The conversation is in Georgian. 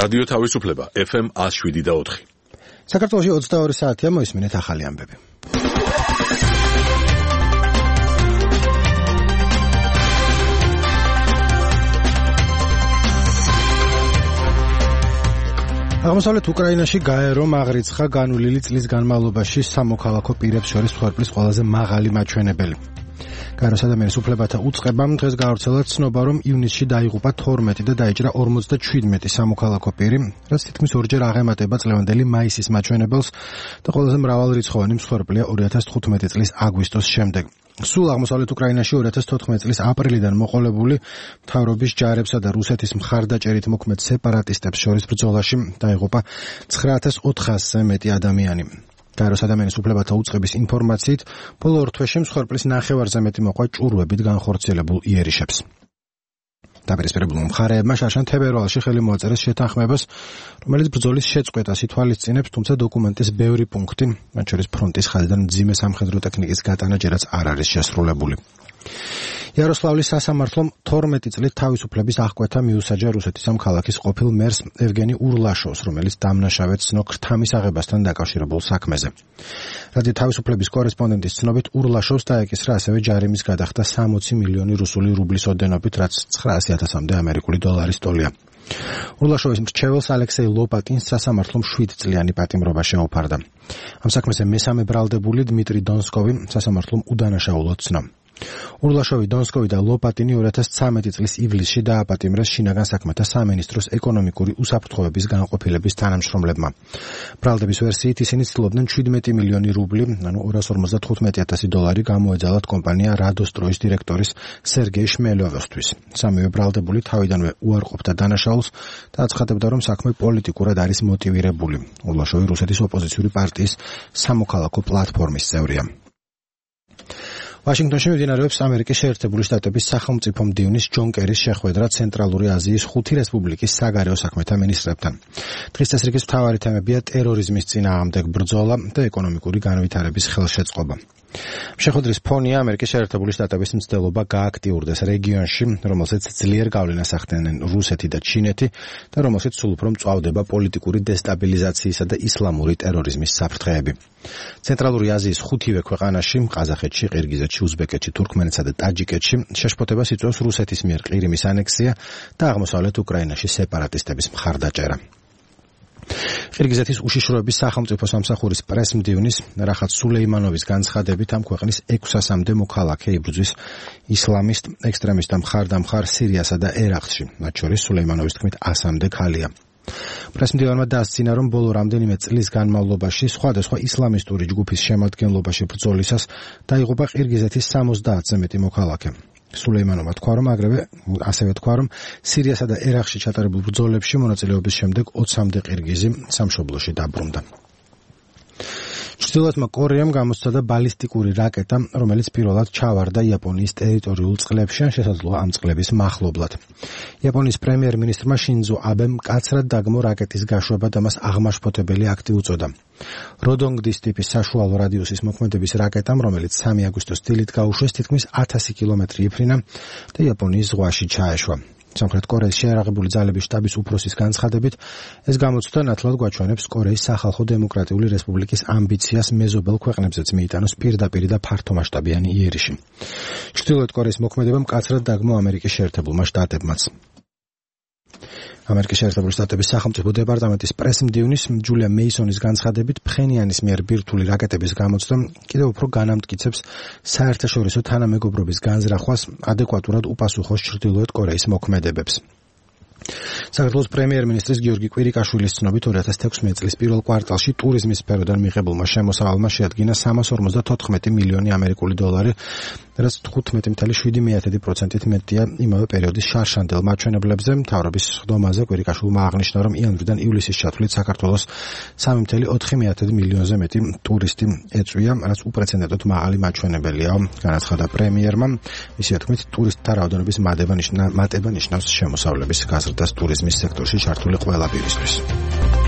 რადიო თავისუფლება FM 107.4. საქართველოში 22 საათია, მოისმინეთ ახალი ამბები. აღმოსავლეთ უკრაინაში გაერო აღრიცხა განვლილი წლის განმავლობაში სამოქალაქო პირებს შორის მსხვერპლის ყველაზე მაღალი მაჩვენებელი. გაეროს ადამიანის უფლებათა უწყებამ დღეს გაავრცელა ცნობა, რომ ივნისში დაიღუპა 12 და დაიჭრა 57 სამოქალაქო პირი, რაც თითქმის ორჯერ აღემატება წლევანდელი მაისის მაჩვენებელს და ყველაზე მრავალრიცხოვანი მსხვერპლია 2015 წლის აგვისტოს შემდეგ. სულ აღმოსავლეთ უკრაინაში 2014 წლის აპრილიდან მოყოლებული მთავრობის ჯარებსა და რუსეთის მხარდაჭერით მოქმედ სეპარატისტებს შორის ბრძოლაში დაიღუპა 9400-ზე მეტი ადამიანი. გაეროს ადამიანის უფლებათა უწყების ინფორმაციით, ბოლო ორ თვეში მსხვერპლის ნახევარზე მეტი მოყვა ჭურვებით განხორციელებულ იერიშებს. დაპირისპირებულ მხარეებმა შარშან თებერვალში ხელი მოაწერეს შეთანხმებას, რომელიც ბრძოლის შეწყვეტას ითვალისწინებს, თუმცა დოკუმენტის ბევრი პუნქტი, მათ შორის ფრონტის ხაზიდან მძიმე სამხედრო ტექნიკის გატანა ჯერაც არ არის შესრულებული. იაროსლავლის სასამართლომ 12 წლით თავისუფლების აღკვეთა მიუსაჯა რუსეთის ამ ქალაქის ყოფილ მერს ევგენი ურლაშოვს, რომელიც დამნაშავედ ცნო ქრთამის აღებასთან დაკავშირებულ საქმეზე. რადიო თავისუფლების კორესპონდენტის ცნობით, ურლაშოვს დაეკისრა ასევე ჯარიმის გადახდა 60 მილიონი რუსული რუბლის ოდენობით, რაც 900.000-მდე ამერიკული დოლარის ტოლია. ურლაშოვის მრჩეველს ალექსეი ლოპატინს სასამართლომ 7 წლიანი პატიმრობა შეუფარდა. ამ საქმეზე მესამე ბრალდებული დმიტრი დონსკოვი სასამართლომ უდანაშაულოდ ცნო. ურლაშოვი, დონსკოვი და ლოპატინი 2013 წლის ივლისში დააპატიმრეს შინაგან საქმეთა სამინისტროს ეკონომიკური უსაფრთხოების განყოფილების თანამშრომლებმა. ბრალდების ვერსიით ისინი ცდილობდნენ 17 მილიონი რუბლი, ანუ 255,000 დოლარი გამოეძალათ კომპანია რადოსტროის დირექტორის სერგეი შმელოვისთვის. სამივე ბრალდებული თავიდანვე უარყოფდა დანაშაულს და აცხადებდა, რომ საქმე პოლიტიკურად არის მოტივირებული. ურლაშოვი რუსეთის ოპოზიციური პარტიის სამოქალაქო პლატფორმის წევრია. ვაშინგტონში მიმდინარეობს ამერიკის შეერთებული შტატების სახელმწიფო მდივნის ჯონ კერის შეხვედრა ცენტრალური აზიის 5 რესპუბლიკის საგარეო საქმეთა მინისტრებთან. დღის წესრიგის მთავარი თემებია ტერორიზმის წინააღმდეგ ბრძოლა და ეკონომიკური განვითარების ხელშეწყობა. შეხვედრის ფონია ამერიკის შეერთებული შტატების მცდელობა გააქტიურდეს რეგიონში, რომელსაც ძლიერ გავლენას ახდენენ რუსეთი და ჩინეთი და რომელსაც სულ უფრო მწვავდება პოლიტიკური დესტაბილიზაციისა და ისლამური ტერორიზმის საფრთხეები. ცენტრალური აზიის 5-ვე ქვეყანაში, ყაზახეთში, ყირგიზეთში, უზბეკეთში, თურქმენეთსა და ტაჯიკეთში შეშფოთებას იწვევს რუსეთის მიერ ყირიმის ანექსია და აღმოსავლეთ უკრაინაში სეპარატისტების მხარდაჭერა. ყირგიზეთის უშიშროების სახელმწიფო სამსახურის პრესმდივნის რახატ სულეიმანოვის განცხადებით, ამ ქვეყნის 600-მდე მოქალაქე იბრძვის ისლამისტ ექსტრემისტთა მხარდამხარ სირიასა და ერაყში, მათ შორის სულეიმანოვის თქმით 100-მდე ქალია. პრესმდივანმა დაასწინა, რომ ბოლო რამდენიმე წლის განმავლობაში სხვადასხვა ისლამისტური ჯგუფის შემადგენლობაში ბრძოლისას დაიღუპა ყირგიზეთის 70-ზე მეტი მოქალაქე. სულეიმანოვმა თქვა, რომ ასევე თქვა, რომ სირიასა და ერაყში ჩატარებულ ბრძოლებში მონაწილეობის შემდეგ 20-მდე ყირგიზი სამშობლოში დაბრუნდა. ჩრდილოეთმა კორეამ გამოსცადა ბალისტიკური რაკეტა, რომელიც პირველად ჩავარდა იაპონიის ტერიტორიულ წყლებში, ან შესაძლოა ამ წყლების მახლობლად. იაპონიის პრემიერ-მინისტრმა შინძო აბემ მკაცრად დაგმო რაკეტის გაშვება და მას აღმაშფოთებელი აქტი უწოდა. როდონგდის ტიპის საშუალო რადიუსის მოქმედების რაკეტამ, რომელიც 3 აგვისტოს დილით გაუშვეს, თითქმის 1000 კილომეტრი იფრინა და იაპონიის ზღვაში ჩაეშვა. სამხრეთ კორეის შეიარაღებული ძალების შტაბის უფროსის განცხადებით, ეს გამოცდა ნათლად გვაჩვენებს კორეის სახალხო დემოკრატიული რესპუბლიკის ამბიციას მეზობელ ქვეყნებზეც მიიტანოს პირდაპირი და ფართომასშტაბიანი იერიში. ჩრდილოეთ კორეის მოქმედება მკაცრად დაგმო ამერიკის შეერთებულმა შტატებმაც. ამერიკის შეერთებული შტატების სახელმწიფო დეპარტამენტის პრესმდივნის ჯულია მეისონის განცხადებით, ფხენიანის მიერ ბირთვული რაკეტების გამოცდა კიდევ უფრო განამტკიცებს საერთაშორისო თანამეგობრობის განზრახვას ადეკვატურად უპასუხოს ჩრდილოეთ კორეის მოქმედებებს. საქართველოს პრემიერ-მინისტრის გიორგი კვირიკაშვილის ცნობით 2016 წლის პირველ კვარტალში ტურიზმის სფეროდან მიღებულმა შემოსავალმა შეადგინა 354 მილიონი ამერიკული დოლარი, რაც 15.7%-ით მეტია იმავე პერიოდის შარშანდელ მაჩვენებლებზე. მთავრობის სხდომაზე კვირიკაშვილმა აღნიშნა, რომ იანვრიდან ივლისის ჩათვლით საქართველოს 3.4 მილიონზე მეტი ტურისტი ეწვია, რაც უპრეცედენტოდ მაღალი მაჩვენებელია. განაცხადა პრემიერმა, ისე თქმით, ტურისტთა რაოდენობის მატება ნიშნავს შემოსავლების გაზრდას ტურიზმის სექტორში ჩართული ყველა პირისთვის.